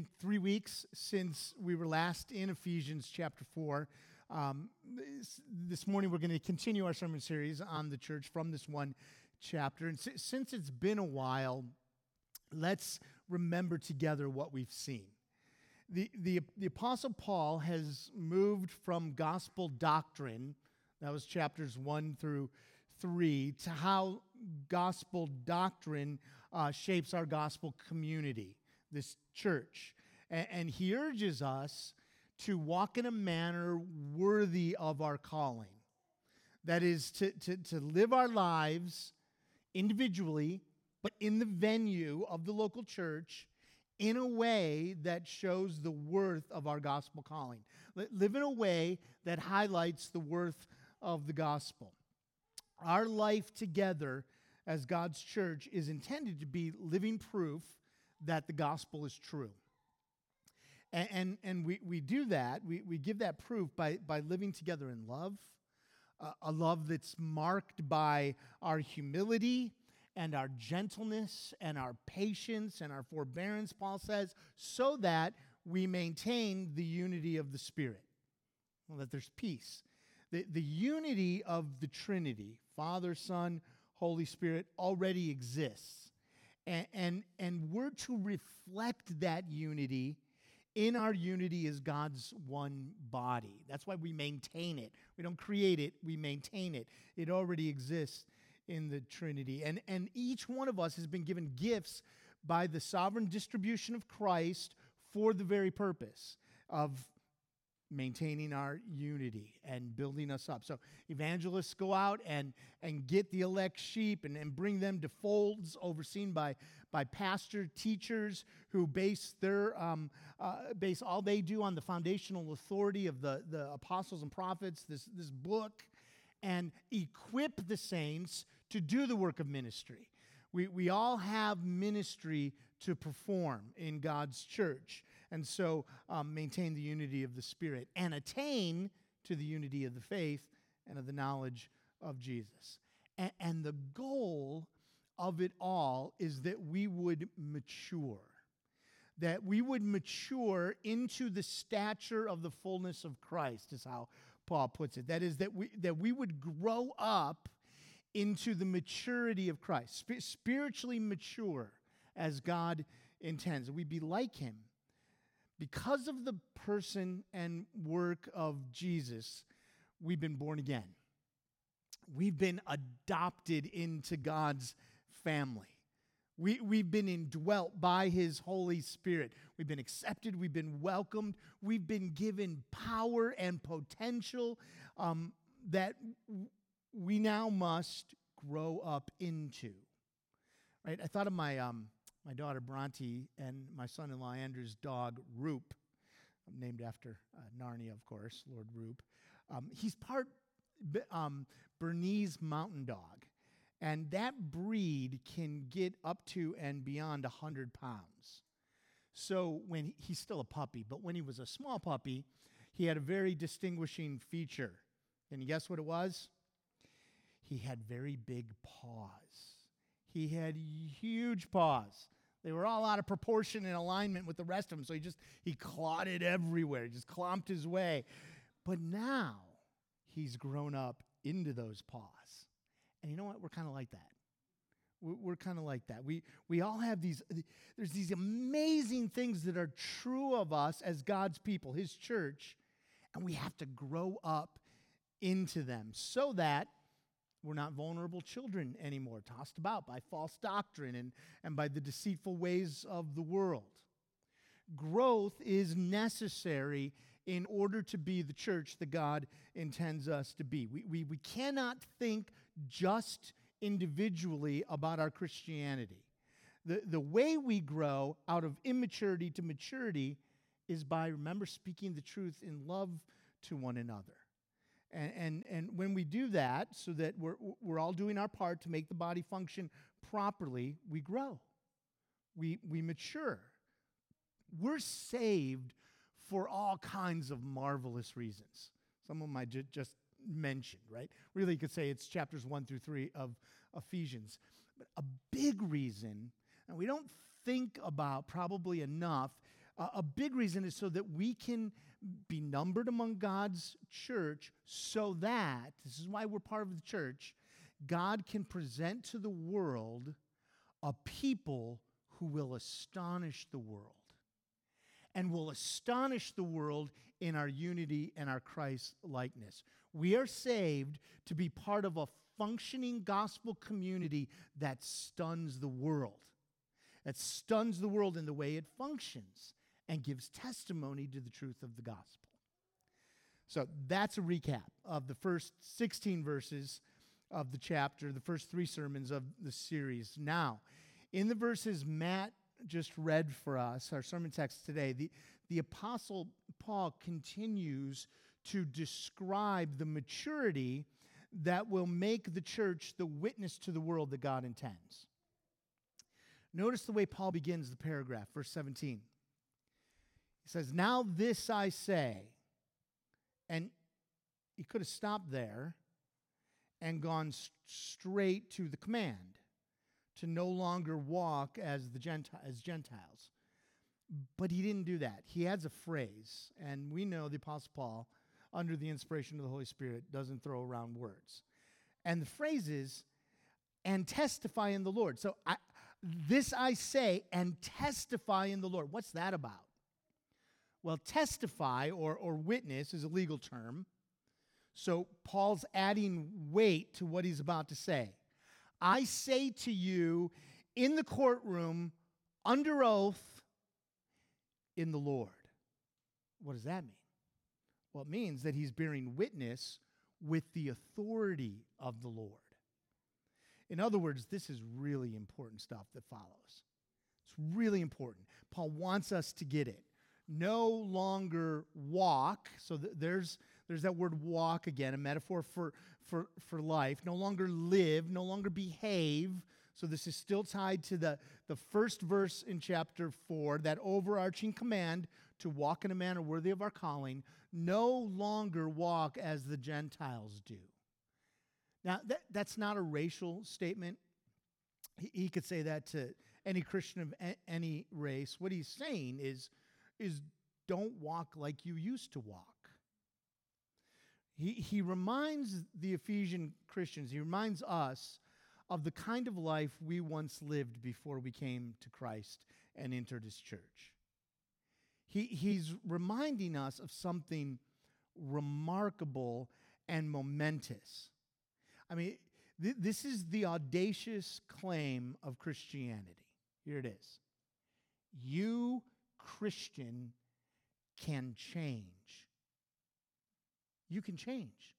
been 3 weeks since we were last in Ephesians chapter 4. This morning we're going to continue our sermon series on the church from this one chapter. And since it's been a while, let's remember together what we've seen. The Apostle Paul has moved from gospel doctrine, that was chapters 1 through 3, to how gospel doctrine shapes our gospel community, this church. And he urges us to walk in a manner worthy of our calling. That is, to live our lives individually, but in the venue of the local church, in a way that shows the worth of our gospel calling. Live in a way that highlights the worth of the gospel. Our life together as God's church is intended to be living proof that the gospel is true. And we do that, we give that proof by living together in love, a love that's marked by our humility and our gentleness and our patience and our forbearance, Paul says, so that we maintain the unity of the Spirit, well, that there's peace. The unity of the Trinity, Father, Son, Holy Spirit, already exists. And we're to reflect that unity in our unity as God's one body. That's why we maintain it. We don't create it, we maintain it. It already exists in the Trinity. And each one of us has been given gifts by the sovereign distribution of Christ for the very purpose of maintaining our unity and building us up. So evangelists go out and get the elect sheep and bring them to folds overseen by pastor teachers who base all they do on the foundational authority of the apostles and prophets, this book, and equip the saints to do the work of ministry. We all have ministry to perform in God's church. And so maintain the unity of the Spirit and attain to the unity of the faith and of the knowledge of Jesus. And the goal of it all is that we would mature. That we would mature into the stature of the fullness of Christ, is how Paul puts it. That is, that we would grow up into the maturity of Christ, spiritually mature as God intends. We'd be like Him. Because of the person and work of Jesus, we've been born again. We've been adopted into God's family. We've been indwelt by His Holy Spirit. We've been accepted. We've been welcomed. We've been given power and potential that we now must grow up into. Right? I thought of my daughter Bronte and my son-in-law Andrew's dog Roop, named after Narnia, of course, Lord Roop. He's part Bernese mountain dog, and that breed can get up to and beyond 100 pounds. So when he's still a puppy, but when he was a small puppy, he had a very distinguishing feature. Can you guess what it was? He had very big paws. He had huge paws. They were all out of proportion and alignment with the rest of them, so he clawed it everywhere. He just clomped his way. But now he's grown up into those paws. And you know what? We're kind of like that. We're kind of like that. We all have there's these amazing things that are true of us as God's people, His church, and we have to grow up into them so that we're not vulnerable children anymore, tossed about by false doctrine and by the deceitful ways of the world. Growth is necessary in order to be the church that God intends us to be. We cannot think just individually about our Christianity. The way we grow out of immaturity to maturity is by, remember, speaking the truth in love to one another. And when we do that, so that we're all doing our part to make the body function properly, we grow. We mature. We're saved for all kinds of marvelous reasons. Some of them I just mentioned, right? Really, you could say it's chapters 1 through 3 of Ephesians. But a big reason, and we don't think about probably enough, A big reason is so that we can be numbered among God's church, so that, this is why we're part of the church, God can present to the world a people who will astonish the world, and will astonish the world in our unity and our Christ likeness. We are saved to be part of a functioning gospel community that stuns the world. That stuns the world in the way it functions and gives testimony to the truth of the gospel. So that's a recap of the first 16 verses of the chapter, the first 3 sermons of the series. Now, in the verses Matt just read for us, our sermon text today, the Apostle Paul continues to describe the maturity that will make the church the witness to the world that God intends. Notice the way Paul begins the paragraph, verse 17. He says, "Now this I say," and he could have stopped there and gone straight to the command to no longer walk as Gentiles. But he didn't do that. He adds a phrase, and we know the Apostle Paul, under the inspiration of the Holy Spirit, doesn't throw around words. And the phrase is, "and testify in the Lord." So this I say, and testify in the Lord. What's that about? Well, testify or witness is a legal term. So Paul's adding weight to what he's about to say. I say to you in the courtroom, under oath, in the Lord. What does that mean? Well, it means that he's bearing witness with the authority of the Lord. In other words, this is really important stuff that follows. It's really important. Paul wants us to get it. No longer walk, so there's that word walk again, a metaphor for life. No longer live, no longer behave. So this is still tied to the first verse in chapter 4, that overarching command to walk in a manner worthy of our calling. No longer walk as the Gentiles do. Now, that's not a racial statement. He could say that to any Christian of any race. What he's saying is don't walk like you used to walk. He reminds the Ephesian Christians, he reminds us of the kind of life we once lived before we came to Christ and entered his church. He's reminding us of something remarkable and momentous. I mean, this is the audacious claim of Christianity. Here it is. You, Christian, can change. You can change.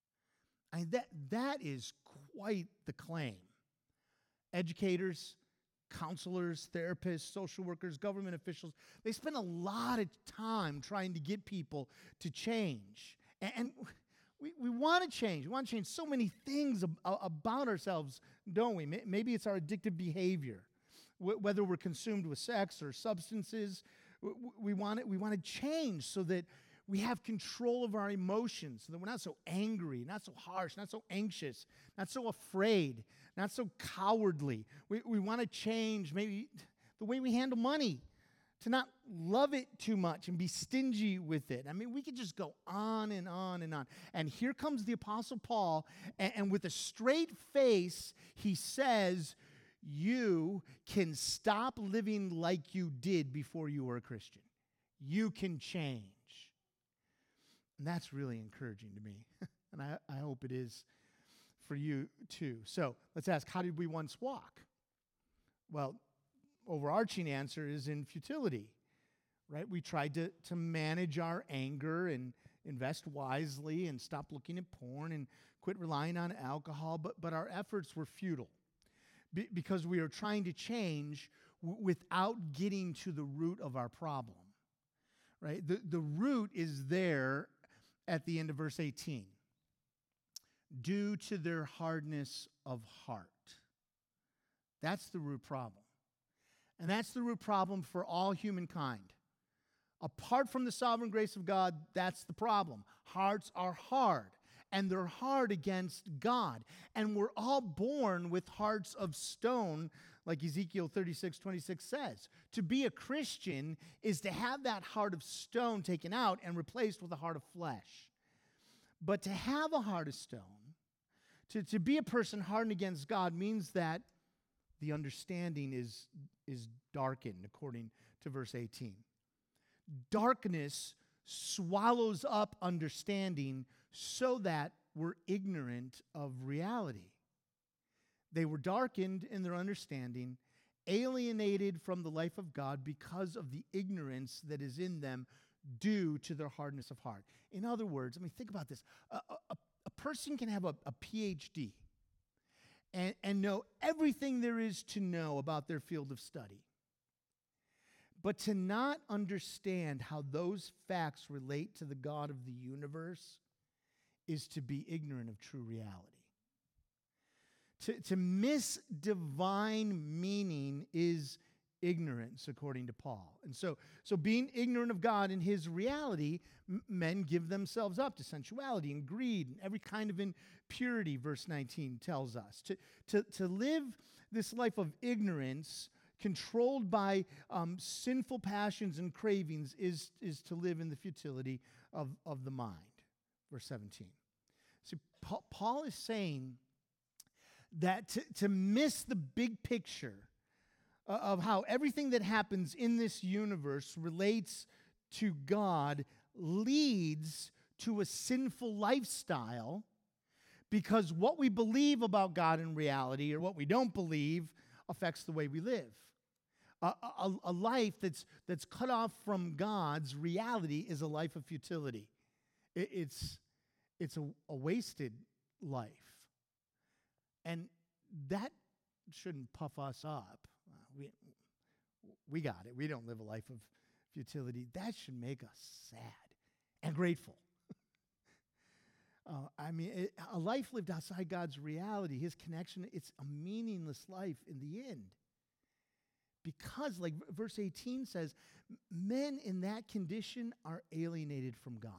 That is quite the claim. Educators, counselors, therapists, social workers, government officials, they spend a lot of time trying to get people to change. And we want to change. We want to change so many things about ourselves, don't we? Maybe it's our addictive behavior. Whether we're consumed with sex or substances, we want to change so that we have control of our emotions, so that we're not so angry, not so harsh, not so anxious, not so afraid, not so cowardly. We want to change maybe the way we handle money, to not love it too much and be stingy with it. I mean, we could just go on and on and on. And here comes the Apostle Paul, and with a straight face, he says, you can stop living like you did before you were a Christian. You can change. And that's really encouraging to me. And I hope it is for you too. So let's ask, how did we once walk? Well, overarching answer is in futility, right? We tried to manage our anger and invest wisely and stop looking at porn and quit relying on alcohol, but our efforts were futile because we are trying to change without getting to the root of our problem, right? The root is there at the end of verse 18. Due to their hardness of heart. That's the root problem. And that's the root problem for all humankind. Apart from the sovereign grace of God, that's the problem. Hearts are hard, and they're hard against God. And we're all born with hearts of stone, Like Ezekiel 36:26 says, to be a Christian is to have that heart of stone taken out and replaced with a heart of flesh. But to have a heart of stone, to be a person hardened against God, means that the understanding is darkened, according to verse 18. Darkness swallows up understanding so that we're ignorant of reality. They were darkened in their understanding, alienated from the life of God because of the ignorance that is in them due to their hardness of heart. In other words, think about this. A person can have a PhD and know everything there is to know about their field of study. But to not understand how those facts relate to the God of the universe is to be ignorant of true reality. To miss divine meaning is ignorance, according to Paul. And so being ignorant of God and his reality, men give themselves up to sensuality and greed and every kind of impurity, verse 19 tells us. To live this life of ignorance, controlled by sinful passions and cravings, is to live in the futility of the mind, verse 17. See, Paul is saying that to miss the big picture of how everything that happens in this universe relates to God leads to a sinful lifestyle, because what we believe about God in reality or what we don't believe affects the way we live. A life that's cut off from God's reality is a life of futility. It's a wasted life. And that shouldn't puff us up. We got it. We don't live a life of futility. That should make us sad and grateful. A life lived outside God's reality, his connection, it's a meaningless life in the end. Because, like verse 18 says, men in that condition are alienated from God.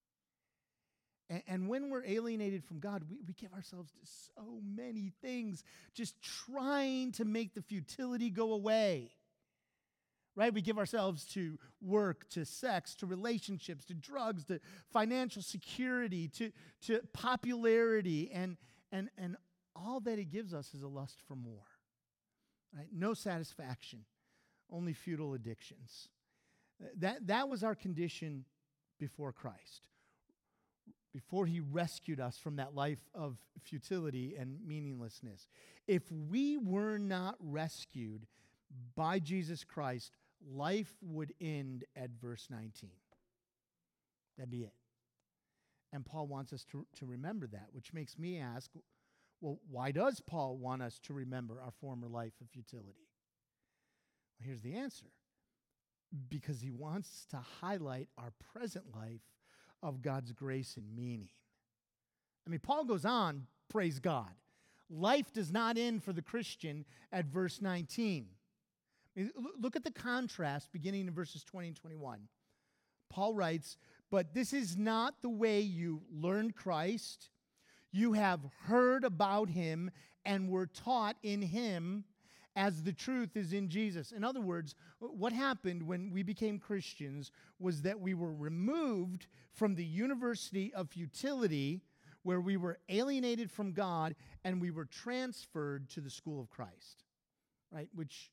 And when we're alienated from God, we give ourselves to so many things, just trying to make the futility go away. Right? We give ourselves to work, to sex, to relationships, to drugs, to financial security, to popularity, and all that it gives us is a lust for more. Right? No satisfaction, only futile addictions. That was our condition before Christ, before he rescued us from that life of futility and meaninglessness. If we were not rescued by Jesus Christ, life would end at verse 19. That'd be it. And Paul wants us to remember that, which makes me ask, well, why does Paul want us to remember our former life of futility? Well, here's the answer. Because he wants to highlight our present life of God's grace and meaning. Paul goes on, praise God. Life does not end for the Christian at verse 19. Look at the contrast beginning in verses 20 and 21. Paul writes, but this is not the way you learned Christ. You have heard about him and were taught in him, as the truth is in Jesus. In other words, what happened when we became Christians was that we were removed from the university of futility, where we were alienated from God, and we were transferred to the school of Christ, right? Which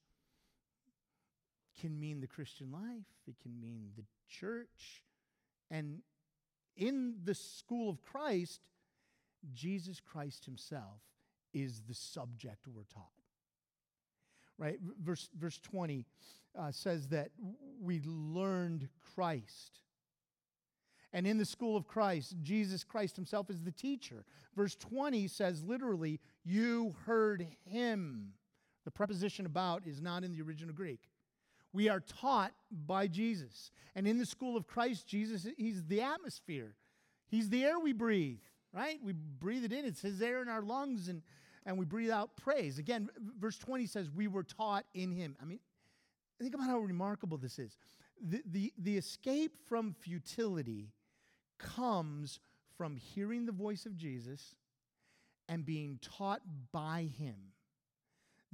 can mean the Christian life, it can mean the church. And in the school of Christ, Jesus Christ himself is the subject we're taught. Right? Verse 20 says that we learned Christ. And in the school of Christ, Jesus Christ himself is the teacher. Verse 20 says literally, you heard him. The preposition about is not in the original Greek. We are taught by Jesus. And in the school of Christ, Jesus, he's the atmosphere. He's the air we breathe, right? We breathe it in. It's his air in our lungs, and we breathe out praise. Again, verse 20 says, we were taught in him. Think about how remarkable this is. The escape from futility comes from hearing the voice of Jesus and being taught by him.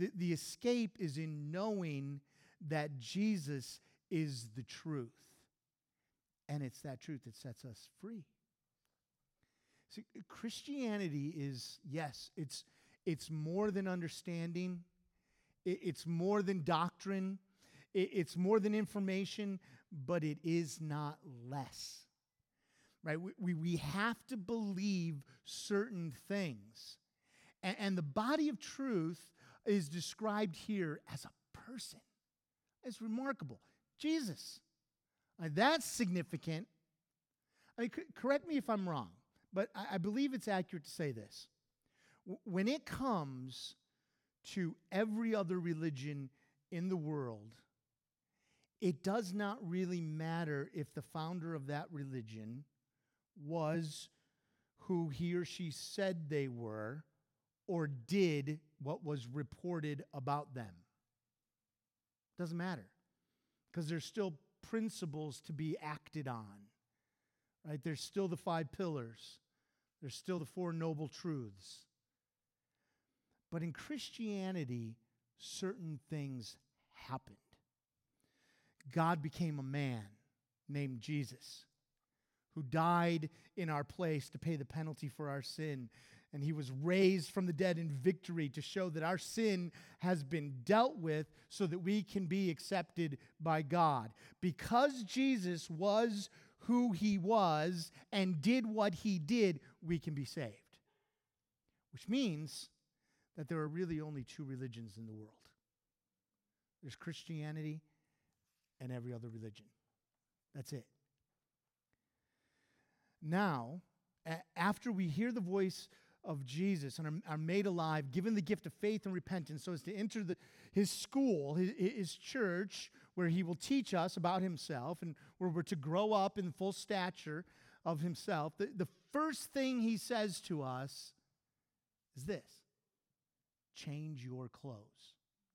The escape is in knowing that Jesus is the truth. And it's that truth that sets us free. See, Christianity is, yes, it's more than understanding. It's more than doctrine. It's more than information, but it is not less. Right? We have to believe certain things. And the body of truth is described here as a person. It's remarkable. Jesus. That's significant. I mean, correct me if I'm wrong, but I believe it's accurate to say this. When it comes to every other religion in the world, it does not really matter if the founder of that religion was who he or she said they were or did what was reported about them. Doesn't matter, because there's still principles to be acted on, right? There's still the 5 pillars. There's still the 4 noble truths. But in Christianity, certain things happened. God became a man named Jesus, who died in our place to pay the penalty for our sin. And he was raised from the dead in victory to show that our sin has been dealt with so that we can be accepted by God. Because Jesus was who he was and did what he did, we can be saved. Which means that there are really only 2 religions in the world. There's Christianity and every other religion. That's it. Now, after we hear the voice of Jesus and are made alive, given the gift of faith and repentance so as to enter his school, his church, where he will teach us about himself and where we're to grow up in full stature of himself, the first thing he says to us is this: change your clothes.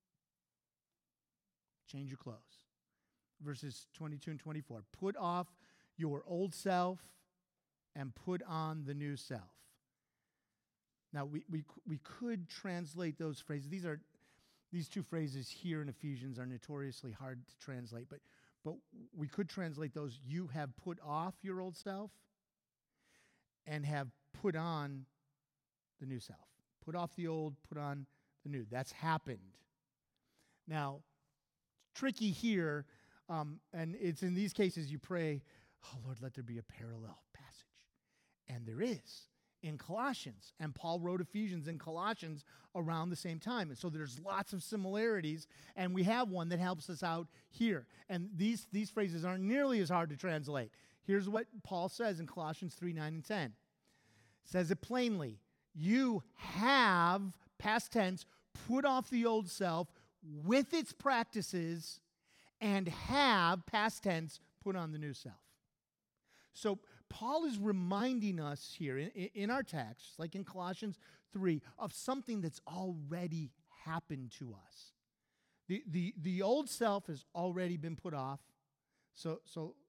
Change your clothes. Verses 22 and 24. Put off your old self and put on the new self. Now, we could translate those phrases. These 2 phrases here in Ephesians are notoriously hard to translate, but we could translate those: you have put off your old self and have put on the new self. Put off the old, put on the new. That's happened. Now, it's tricky here, and it's in these cases you pray, oh Lord, let there be a parallel passage. And there is in Colossians. And Paul wrote Ephesians and Colossians around the same time. And so there's lots of similarities, and we have one that helps us out here. And these phrases aren't nearly as hard to translate. Here's what Paul says in Colossians 3, 9, and 10. It says it plainly: you have, past tense, put off the old self with its practices and have, past tense, put on the new self. So Paul is reminding us here in our text, like in Colossians 3, of something that's already happened to us. The old self has already been put off. So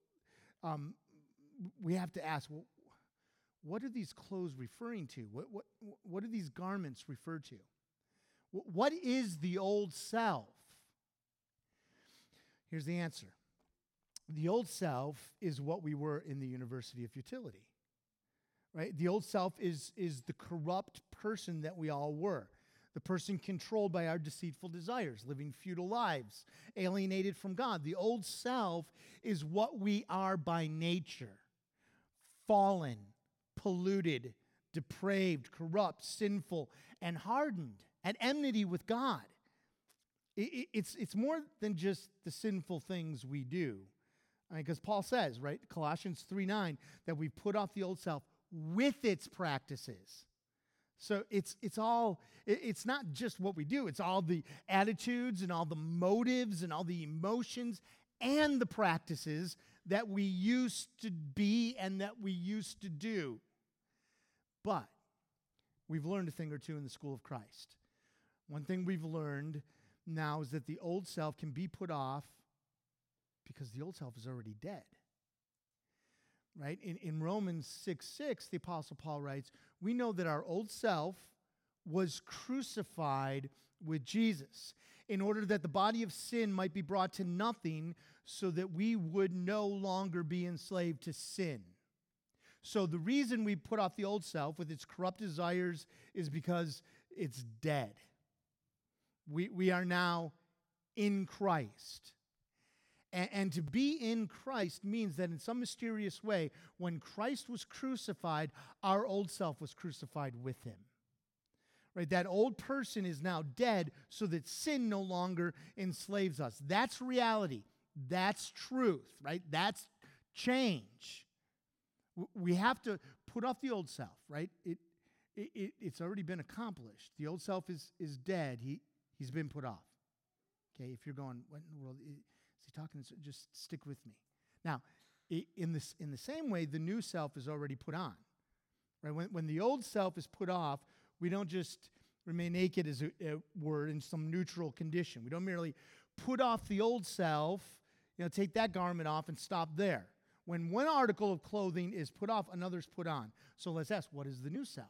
we have to ask, well, what are these clothes referring to? What are these garments referred to? What is the old self? Here's the answer. The old self is what we were in the University of Futility, right? The old self is the corrupt person that we all were, the person controlled by our deceitful desires, living futile lives, alienated from God. The old self is what we are by nature: fallen, polluted, depraved, corrupt, sinful, and hardened, at enmity with God. It's more than just the sinful things we do. Because Paul says, right, Colossians 3:9, that we put off the old self with its practices. So it's not just what we do. It's all the attitudes and all the motives and all the emotions and the practices that we used to be and that we used to do. But we've learned a thing or two in the school of Christ. One thing we've learned now is that the old self can be put off because the old self is already dead. Right? In Romans 6:6, the Apostle Paul writes, we know that our old self was crucified with Jesus, in order that the body of sin might be brought to nothing, so that we would no longer be enslaved to sin. So the reason we put off the old self with its corrupt desires is because it's dead. We are now in Christ. And to be in Christ means that in some mysterious way, when Christ was crucified, our old self was crucified with him. Right? That old person is now dead so that sin no longer enslaves us. That's reality. That's truth, right? That's change. We have to put off the old self, right? It's already been accomplished. The old self is dead. He's been put off. Okay, if you're going, what in the world is he talking? Just stick with me. Now, in the same way, the new self is already put on. Right? When the old self is put off, we don't just remain naked, as it were, in some neutral condition. We don't merely put off the old self, take that garment off and stop there. When one article of clothing is put off, another's put on. So let's ask, what is the new self?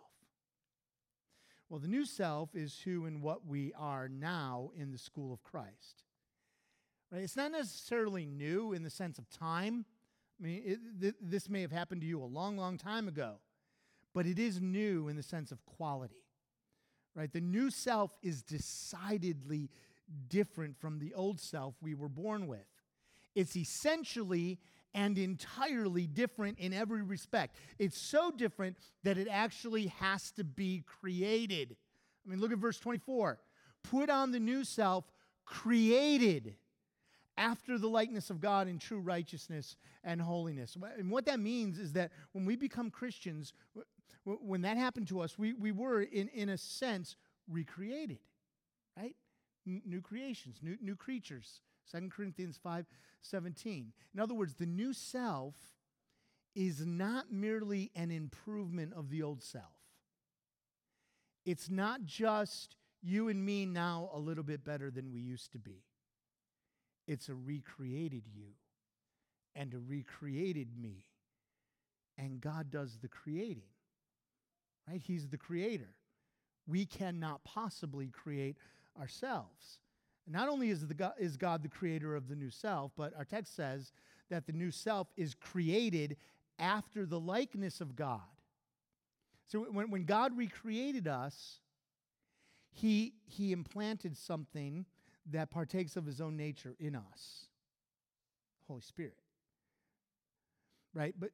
Well, the new self is who and what we are now in the school of Christ. Right? It's not necessarily new in the sense of time. I mean, this may have happened to you a long, long time ago, but it is new in the sense of quality. Right? The new self is decidedly different from the old self we were born with. It's essentially and entirely different in every respect. It's so different that it actually has to be created. I mean, look at verse 24. Put on the new self, created after the likeness of God in true righteousness and holiness. And what that means is that when we become Christians, when that happened to us, we were, in a sense, recreated, right? New creations, new creatures. 2 Corinthians 5:17. In other words, the new self is not merely an improvement of the old self. It's not just you and me now a little bit better than we used to be. It's a recreated you and a recreated me. And God does the creating, right? He's the creator. We cannot possibly create ourselves. Not only is God the creator of the new self, but our text says that the new self is created after the likeness of God. So when God recreated us, He implanted something that partakes of His own nature in us, Holy Spirit. Right? But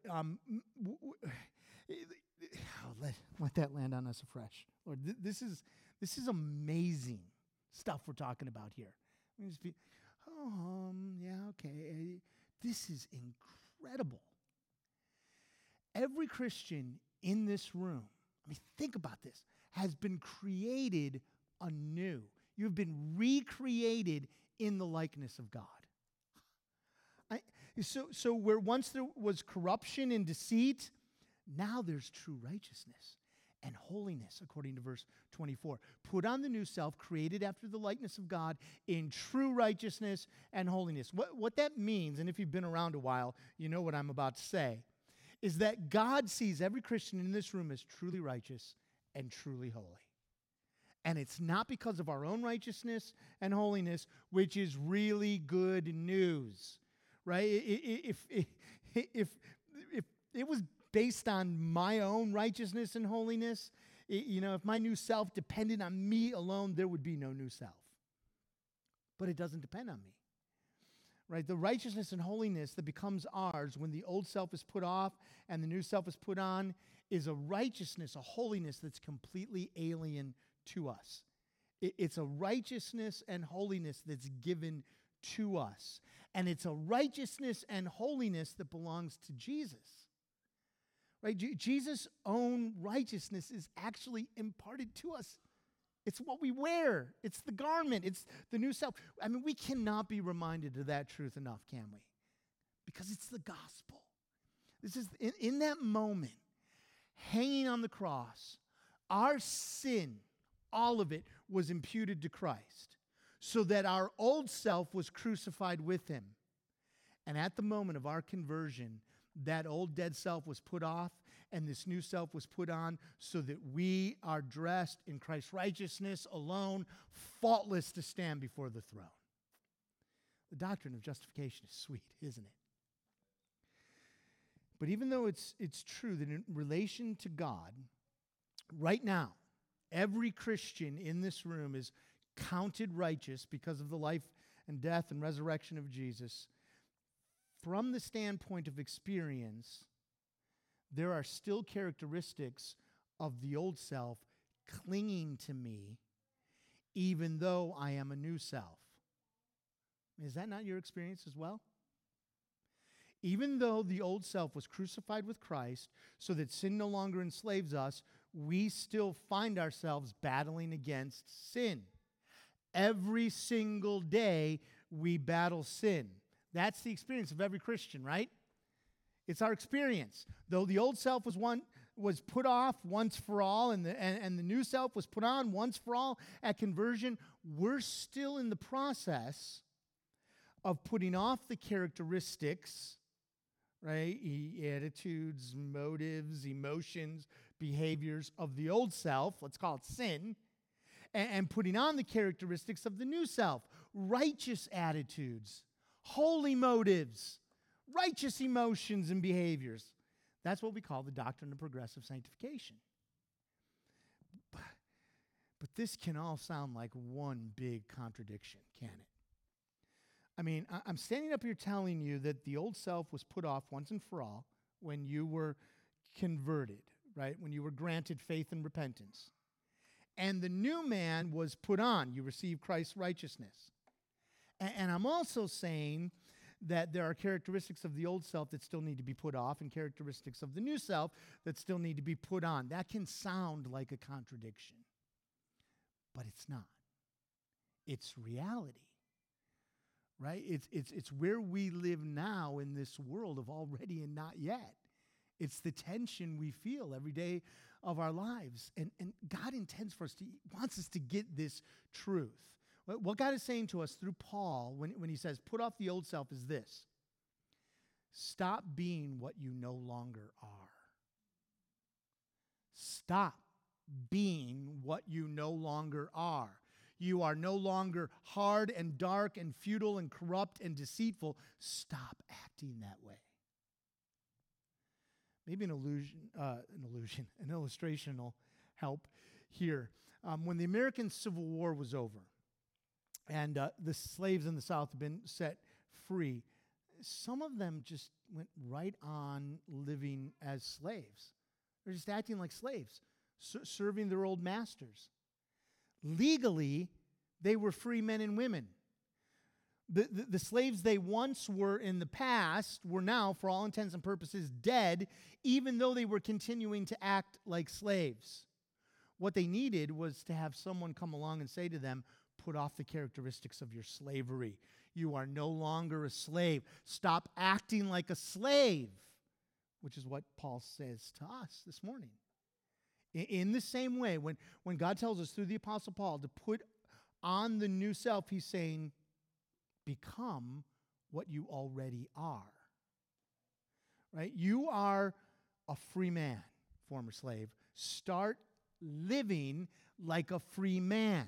let that land on us afresh. Lord, this is amazing stuff we're talking about here. I mean, just be, okay. This is incredible. Every Christian in this room, I mean, think about this, has been created anew. You've been recreated in the likeness of God. So where once there was corruption and deceit, now there's true righteousness and holiness, according to verse 24. Put on the new self, created after the likeness of God, in true righteousness and holiness. What that means, and if you've been around a while, you know what I'm about to say, is that God sees every Christian in this room as truly righteous and truly holy. And it's not because of our own righteousness and holiness, which is really good news, right? If it was based on my own righteousness and holiness, if my new self depended on me alone, there would be no new self. But it doesn't depend on me, right? The righteousness and holiness that becomes ours when the old self is put off and the new self is put on is a righteousness, a holiness that's completely alien to us. It's a righteousness and holiness that's given to us. And it's a righteousness and holiness that belongs to Jesus. Right? Jesus' own righteousness is actually imparted to us. It's what we wear. It's the garment. It's the new self. I mean, we cannot be reminded of that truth enough, can we? Because it's the gospel. This is in that moment, hanging on the cross, our sin, all of it, was imputed to Christ, so that our old self was crucified with him. And at the moment of our conversion, that old dead self was put off and this new self was put on so that we are dressed in Christ's righteousness alone, faultless to stand before the throne. The doctrine of justification is sweet, isn't it? But even though it's true that in relation to God, right now, every Christian in this room is counted righteous because of the life and death and resurrection of Jesus. From the standpoint of experience, there are still characteristics of the old self clinging to me, even though I am a new self. Is that not your experience as well? Even though the old self was crucified with Christ so that sin no longer enslaves us, we still find ourselves battling against sin. Every single day we battle sin. That's the experience of every Christian, right? It's our experience. Though the old self was put off once for all and the new self was put on once for all at conversion, we're still in the process of putting off the characteristics, right? Attitudes, motives, emotions, behaviors of the old self, let's call it sin, and putting on the characteristics of the new self, righteous attitudes, holy motives, righteous emotions and behaviors. That's what we call the doctrine of progressive sanctification. But this can all sound like one big contradiction, can it? I mean, I'm standing up here telling you that the old self was put off once and for all when you were converted, right? When you were granted faith and repentance. And the new man was put on. You received Christ's righteousness. And I'm also saying that there are characteristics of the old self that still need to be put off and characteristics of the new self that still need to be put on. That can sound like a contradiction, but it's not. It's reality. Right? It's where we live now in this world of already and not yet. It's the tension we feel every day of our lives. And God intends for us wants us to get this truth. What God is saying to us through Paul when he says, put off the old self, is this: stop being what you no longer are. Stop being what you no longer are. You are no longer hard and dark and futile and corrupt and deceitful. Stop acting that way. Maybe an illustration will help here. When the American Civil War was over and the slaves in the South had been set free, some of them just went right on living as slaves. They're just acting like slaves, serving their old masters. Legally, they were free men and women. The slaves they once were in the past were now, for all intents and purposes, dead, even though they were continuing to act like slaves. What they needed was to have someone come along and say to them, put off the characteristics of your slavery. You are no longer a slave. Stop acting like a slave, which is what Paul says to us this morning. In the same way, when God tells us through the Apostle Paul to put on the new self, he's saying, become what you already are. Right? You are a free man, former slave. Start living like a free man.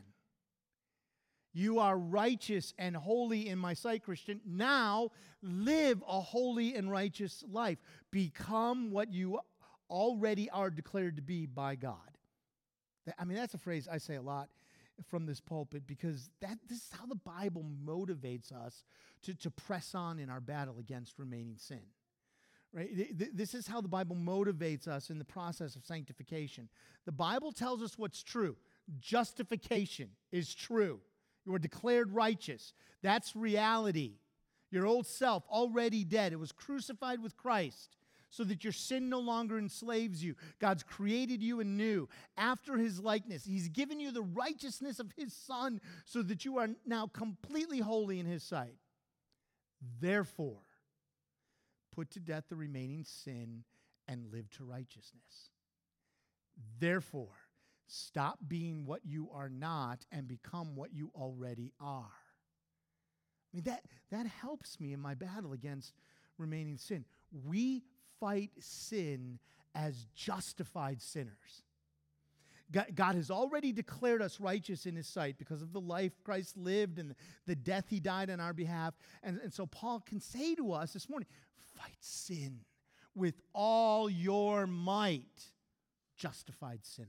You are righteous and holy in my sight, Christian. Now live a holy and righteous life. Become what you already are declared to be by God. That's a phrase I say a lot from this pulpit because this is how the Bible motivates us to press on in our battle against remaining sin. Right? This is how the Bible motivates us in the process of sanctification. The Bible tells us what's true. Justification is true. You are declared righteous. That's reality. Your old self, already dead. It was crucified with Christ so that your sin no longer enslaves you. God's created you anew after his likeness. He's given you the righteousness of his Son so that you are now completely holy in his sight. Therefore, put to death the remaining sin and live to righteousness. Therefore, stop being what you are not and become what you already are. That helps me in my battle against remaining sin. We fight sin as justified sinners. God has already declared us righteous in his sight because of the life Christ lived and the death he died on our behalf. And so Paul can say to us this morning, fight sin with all your might, justified sinner.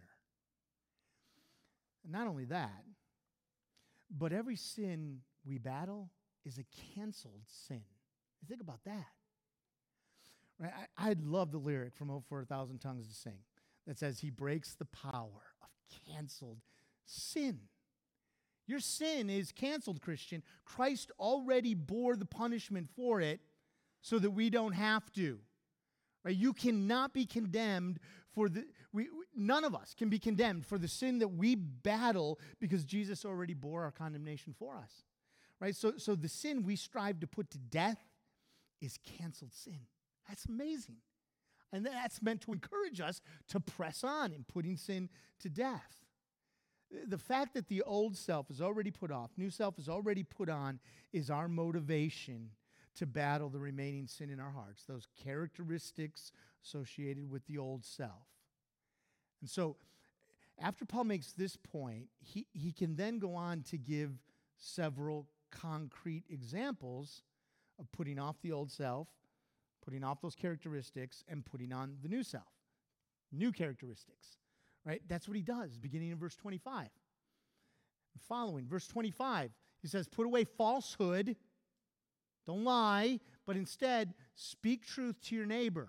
And not only that, but every sin we battle is a canceled sin. Think about that. Right? I'd love the lyric from "Oh, for a Thousand Tongues to Sing" that says, he breaks the power of canceled sin. Your sin is canceled, Christian. Christ already bore the punishment for it so that we don't have to. Right? You cannot be condemned for none of us can be condemned for the sin that we battle because Jesus already bore our condemnation for us. Right? So the sin we strive to put to death is canceled sin. That's amazing. And that's meant to encourage us to press on in putting sin to death. The fact that the old self is already put off, new self is already put on, is our motivation to battle the remaining sin in our hearts, those characteristics associated with the old self. And so, after Paul makes this point, he can then go on to give several concrete examples of putting off the old self, putting off those characteristics, and putting on the new self, new characteristics. Right? That's what he does, beginning in verse 25. And following, verse 25, he says, put away falsehood, don't lie, but instead speak truth to your neighbor.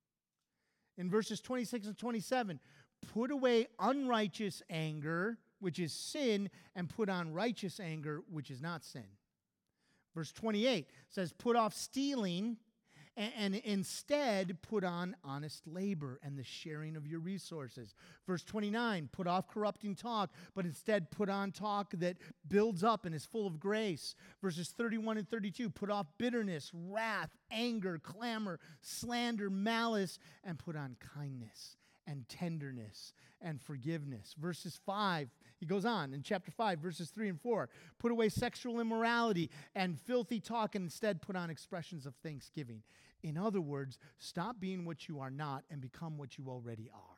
In verses 26 and 27, put away unrighteous anger, which is sin, and put on righteous anger, which is not sin. Verse 28 says, put off stealing, and instead put on honest labor and the sharing of your resources. Verse 29, put off corrupting talk, but instead put on talk that builds up and is full of grace. Verses 31 and 32, put off bitterness, wrath, anger, clamor, slander, malice, and put on kindness and tenderness and forgiveness. Verses 5, he goes on in chapter 5, verses 3 and 4, put away sexual immorality and filthy talk and instead put on expressions of thanksgiving. In other words, stop being what you are not and become what you already are.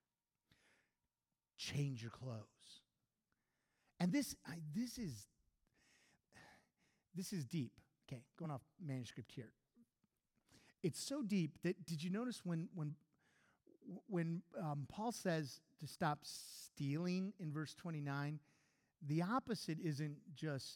Change your clothes. And this is deep. Okay, going off manuscript here. It's so deep that, did you notice when Paul says to stop stealing in verse 29, the opposite isn't just,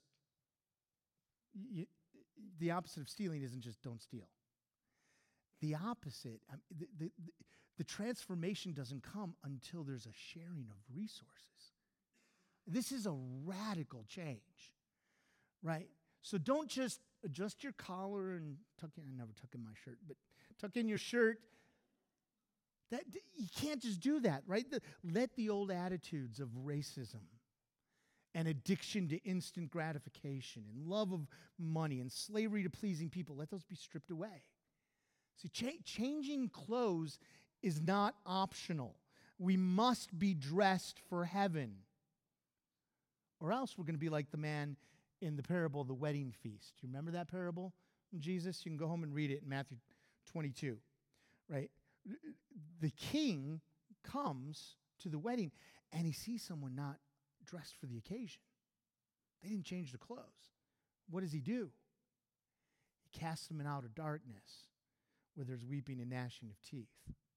the opposite of stealing isn't just don't steal. The opposite, the transformation doesn't come until there's a sharing of resources. This is a radical change, right? So don't just adjust your collar and tuck in, I never tuck in my shirt, but tuck in your shirt. That you can't just do that, right? Let the old attitudes of racism and addiction to instant gratification and love of money and slavery to pleasing people, let those be stripped away. See, changing clothes is not optional. We must be dressed for heaven. Or else we're going to be like the man in the parable of the wedding feast. Do you remember that parable from Jesus? You can go home and read it in Matthew 22, right? The king comes to the wedding and he sees someone not dressed for the occasion. They didn't change their clothes. What does he do? He casts them in outer darkness where there's weeping and gnashing of teeth.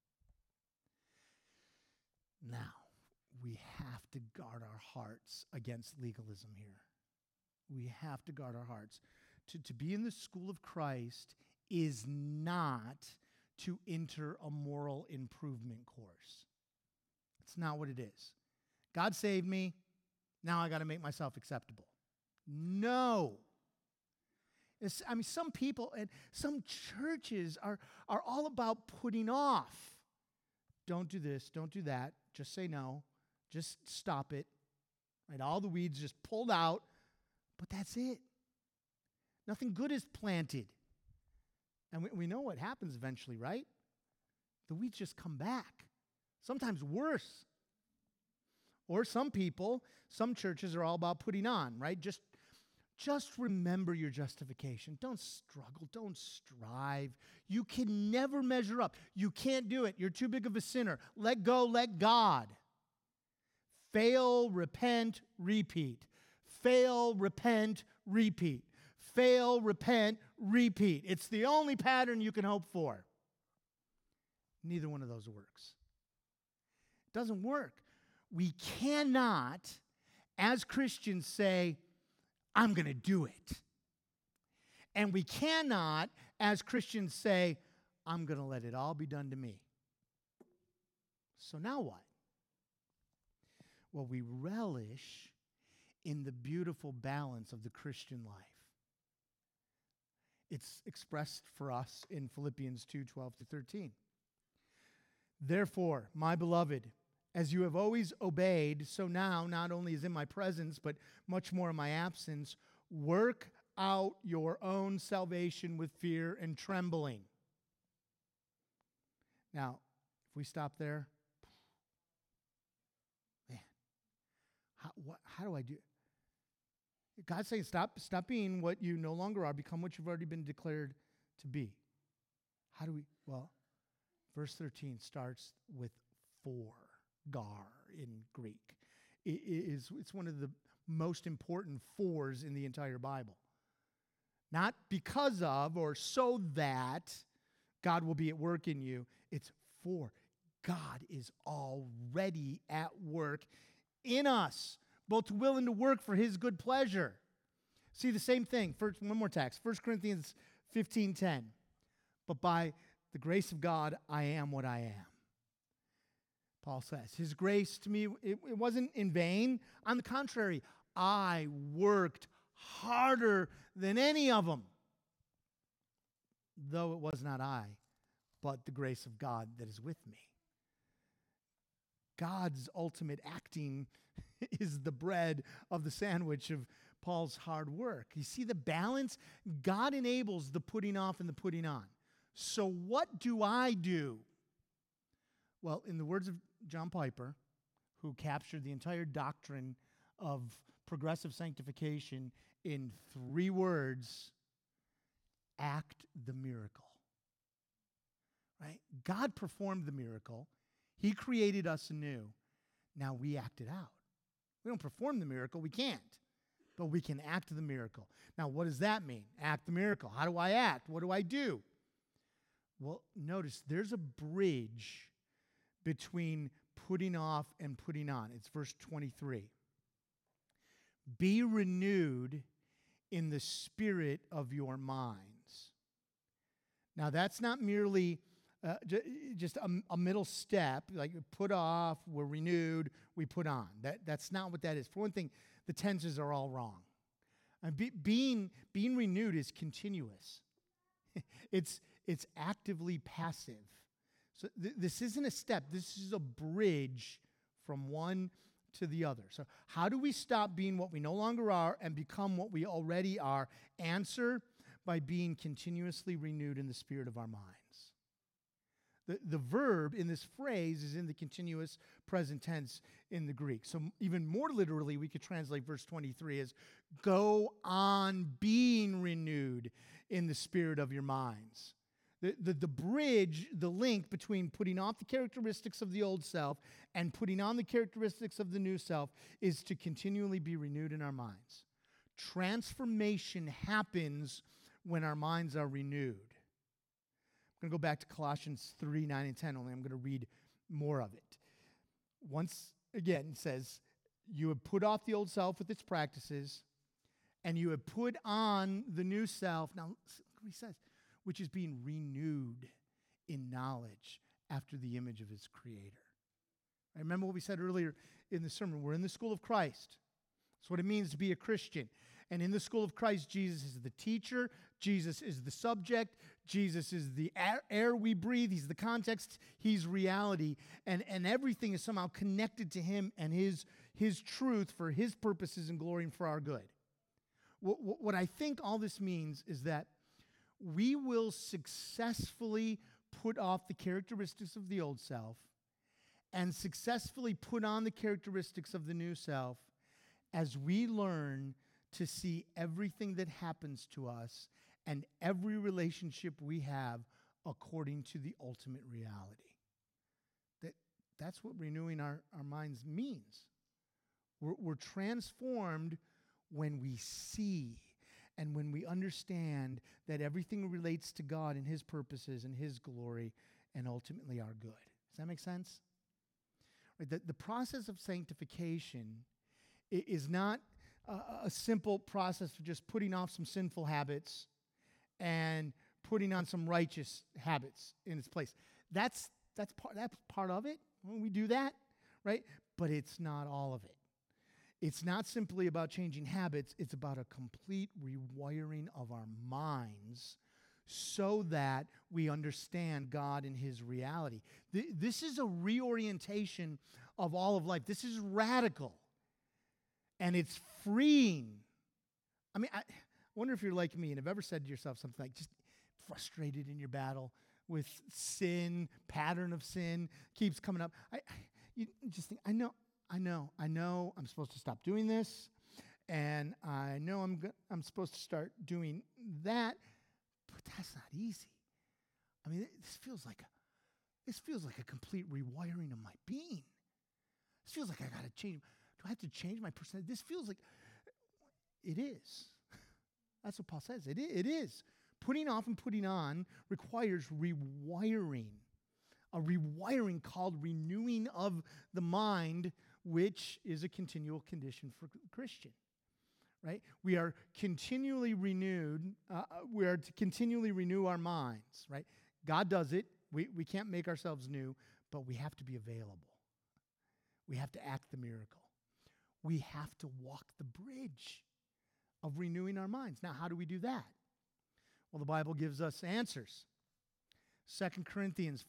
Now, we have to guard our hearts against legalism here. We have to guard our hearts. To be in the school of Christ is not to enter a moral improvement course. It's not what it is. God saved me. Now I got to make myself acceptable. No. Some people and some churches are all about putting off. Don't do this, don't do that. Just say no. Just stop it. Right? All the weeds just pulled out, but that's it. Nothing good is planted. And we know what happens eventually, right? The weeds just come back. Sometimes worse. Or some churches are all about putting on, right? Just Just remember your justification. Don't struggle. Don't strive. You can never measure up. You can't do it. You're too big of a sinner. Let go. Let God. Fail, repent, repeat. Fail, repent, repeat. Fail, repent, repeat. It's the only pattern you can hope for. Neither one of those works. It doesn't work. We cannot, as Christians, say, I'm going to do it. And we cannot, as Christians, say, I'm going to let it all be done to me. So now what? Well, we relish in the beautiful balance of the Christian life. It's expressed for us in Philippians 2:12-13. Therefore, my beloved, as you have always obeyed, so now, not only is in my presence, but much more in my absence, work out your own salvation with fear and trembling. Now, if we stop there, man, how do I do it? God's saying, stop being what you no longer are, become what you've already been declared to be. How do we? Well, verse 13 starts with for, gar in Greek. It's one of the most important fors in the entire Bible. Not because of or so that God will be at work in you. It's for. God is already at work in us, both willing to work for his good pleasure. See the same thing. First, one more text. 1 Corinthians 15:10. But by the grace of God, I am what I am. Paul says, his grace to me, it wasn't in vain. On the contrary, I worked harder than any of them. Though it was not I, but the grace of God that is with me. God's ultimate acting is the bread of the sandwich of Paul's hard work. You see the balance? God enables the putting off and the putting on. So what do I do? Well, in the words of John Piper, who captured the entire doctrine of progressive sanctification in 3 words, act the miracle. Right? God performed the miracle. He created us anew. Now we act it out. We don't perform the miracle. We can't. But we can act the miracle. Now, what does that mean? Act the miracle. How do I act? What do I do? Well, notice there's a bridge between putting off and putting on. It's verse 23. Be renewed in the spirit of your minds. Now, that's not merely just a middle step, like put off, we're renewed, we put on. That's not what that is. For one thing, the tenses are all wrong. And being renewed is continuous. It's actively passive. So this isn't a step. This is a bridge from one to the other. So how do we stop being what we no longer are and become what we already are? Answer, by being continuously renewed in the spirit of our minds. The verb in this phrase is in the continuous present tense in the Greek. So even more literally, we could translate verse 23 as, go on being renewed in the spirit of your minds. The bridge, the link between putting off the characteristics of the old self and putting on the characteristics of the new self is to continually be renewed in our minds. Transformation happens when our minds are renewed. I'm going to go back to Colossians 3:9 and 10, only I'm going to read more of it. Once again, it says, you have put off the old self with its practices, and you have put on the new self. Now, look what he says, which is being renewed in knowledge after the image of his creator. I remember what we said earlier in the sermon. We're in the school of Christ. That's what it means to be a Christian. And in the school of Christ, Jesus is the teacher. Jesus is the subject. Jesus is the air we breathe. He's the context. He's reality. And everything is somehow connected to him and his truth for his purposes and glory and for our good. What I think all this means is that we will successfully put off the characteristics of the old self and successfully put on the characteristics of the new self as we learn to see everything that happens to us and every relationship we have according to the ultimate reality. That's what renewing our minds means. We're transformed when we see and when we understand that everything relates to God and His purposes and His glory and ultimately our good. Does that make sense? Right, the process of sanctification is not a simple process of just putting off some sinful habits and putting on some righteous habits in its place. That's part of it. When we do that, right? But it's not all of it. It's not simply about changing habits. It's about a complete rewiring of our minds so that we understand God and His reality. This is a reorientation of all of life. This is radical. And it's freeing. I mean, I wonder if you're like me and have ever said to yourself something like, just frustrated in your battle with sin, pattern of sin keeps coming up. You just think, I know I'm supposed to stop doing this, and I know I'm supposed to start doing that, but that's not easy. I mean, this feels like a complete rewiring of my being. This feels like I got to change. Do I have to change my personality? This feels like it is. That's what Paul says. It is. Putting off and putting on requires rewiring. A rewiring called renewing of the mind, which is a continual condition for the Christian. Right? We are continually renewed. We are to continually renew our minds. Right? God does it. We can't make ourselves new, but we have to be available. We have to act the miracle. We have to walk the bridge of renewing our minds. Now, how do we do that? Well, the Bible gives us answers. 2 Corinthians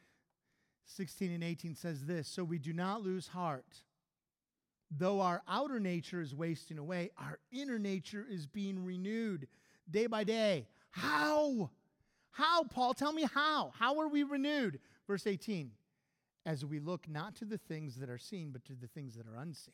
4:16 and 18 says this, "So we do not lose heart. Though our outer nature is wasting away, our inner nature is being renewed day by day." How? How, Paul? Tell me how. How are we renewed? Verse 18, "As we look not to the things that are seen, but to the things that are unseen."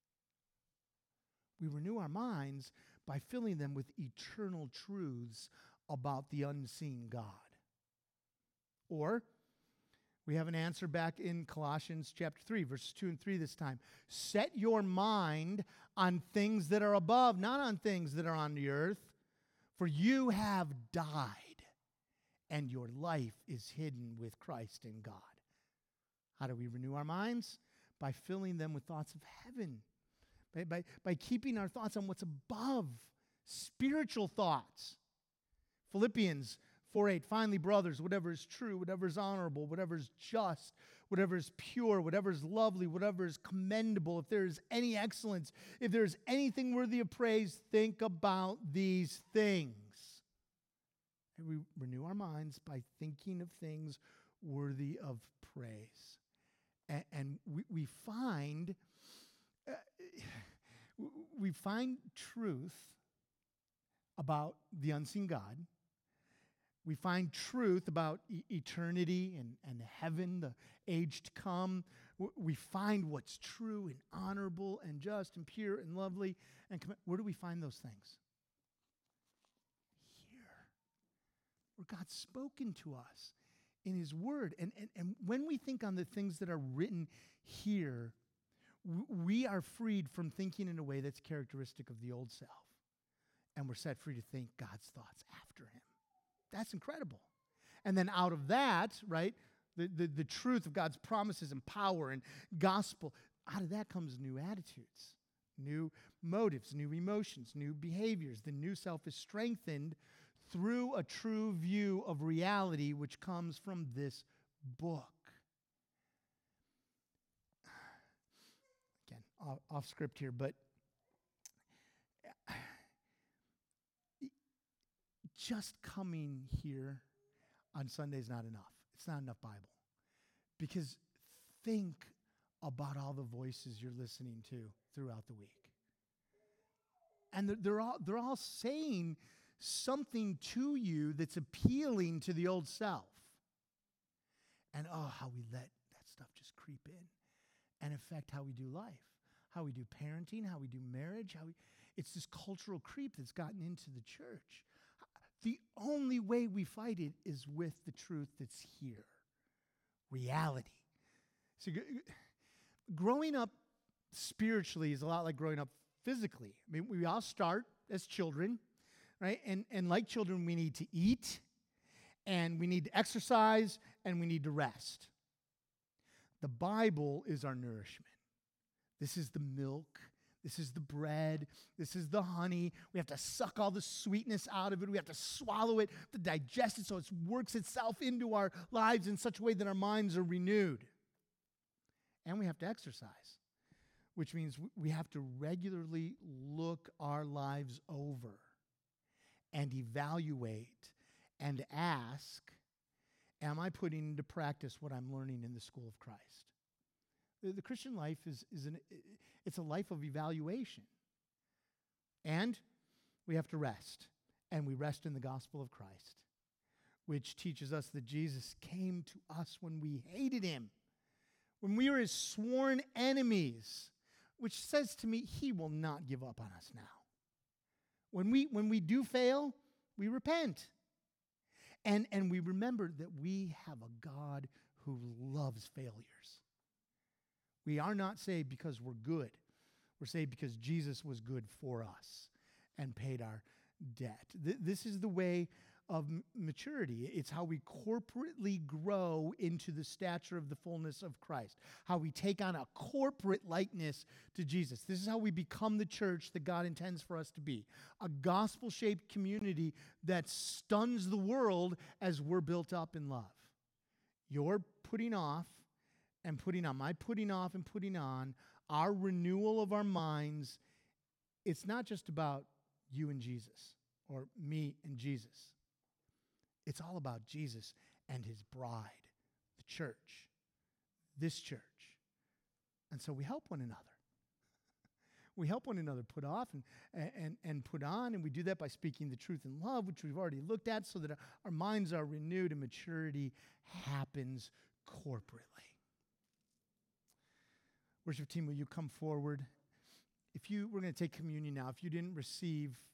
We renew our minds by filling them with eternal truths about the unseen God. Or, we have an answer back in Colossians chapter 3, verses 2 and 3 this time. "Set your mind on things that are above, not on things that are on the earth. For you have died, and your life is hidden with Christ in God." How do we renew our minds? By filling them with thoughts of heaven. By keeping our thoughts on what's above, spiritual thoughts. Philippians 4:8, "Finally, brothers, whatever is true, whatever is honorable, whatever is just, whatever is pure, whatever is lovely, whatever is commendable, if there is any excellence, if there is anything worthy of praise, think about these things." And we renew our minds by thinking of things worthy of praise. And we find truth about the unseen God. We find truth about eternity and heaven, the age to come. We find what's true and honorable and just and pure and lovely. And where do we find those things? Here, where God's spoken to us in His Word. And when we think on the things that are written here, we are freed from thinking in a way that's characteristic of the old self. And we're set free to think God's thoughts after Him. That's incredible. And then out of that, right, the truth of God's promises and power and gospel, out of that comes new attitudes, new motives, new emotions, new behaviors. The new self is strengthened through a true view of reality which comes from this book. Again, off script here, but just coming here on Sunday is not enough. It's not enough Bible. Because think about all the voices you're listening to throughout the week. And they're all saying something to you that's appealing to the old self. And how we let that stuff just creep in and affect how we do life, how we do parenting, how we do marriage, It's this cultural creep that's gotten into the church. The only way we fight it is with the truth that's here. Reality. So growing up spiritually is a lot like growing up physically. I mean, we all start as children, right? And like children, we need to eat, and we need to exercise, and we need to rest. The Bible is our nourishment. This is the milk. This is the bread. This is the honey. We have to suck all the sweetness out of it. We have to swallow it, to digest it so it works itself into our lives in such a way that our minds are renewed. And we have to exercise, which means we have to regularly look our lives over and evaluate and ask, am I putting into practice what I'm learning in the school of Christ? The Christian life it's a life of evaluation. And we have to rest. And we rest in the gospel of Christ, which teaches us that Jesus came to us when we hated him, when we were his sworn enemies, which says to me, he will not give up on us now. When we do fail, we repent. And we remember that we have a God who loves failures. We are not saved because we're good. We're saved because Jesus was good for us and paid our debt. This is the way of maturity. It's how we corporately grow into the stature of the fullness of Christ, how we take on a corporate likeness to Jesus. This is how we become the church that God intends for us to be, a gospel-shaped community that stuns the world as we're built up in love. You're putting off and putting on, my putting off and putting on, our renewal of our minds. It's not just about you and Jesus or me and Jesus. It's all about Jesus and his bride, the church, this church. And so we help one another. We help one another put off and put on, and we do that by speaking the truth in love, which we've already looked at, so that our minds are renewed and maturity happens corporately. Worship team, will you come forward? We're going to take communion now. If you didn't receive